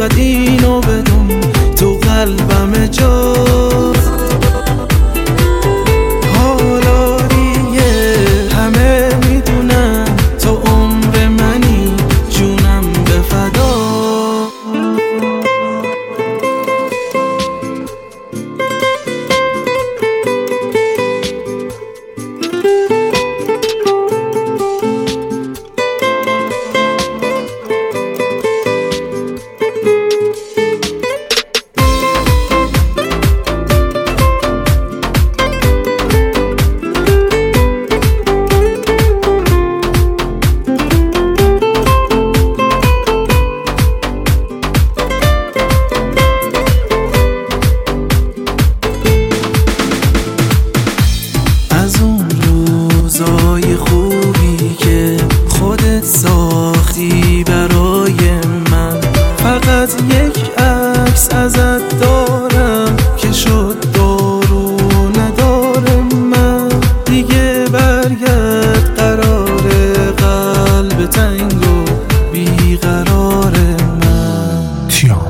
فقط اینو بدون تو قلبم جاست. حالا دیگه همه میدونن تو عمر منی، جونم به فدا. از اون روزای خوبی که خودت ساختی برای من، فقط یک عکس ازت دارم که شد دارو نداره من. دیگه برگرد قرار قلب تنگ و بیقرار من.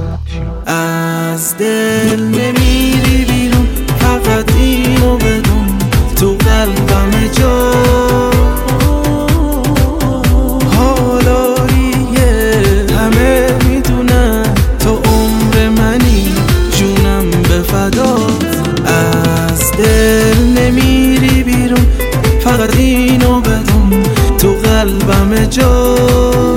از دل نمیری بیرون، فقط اینو بدون تو قلبم جا. حالا دیگه همه میدونن تو عمر منی، جونم به فدا. از دل نمیری بیرون، فقط اینو بدون تو قلبم جا.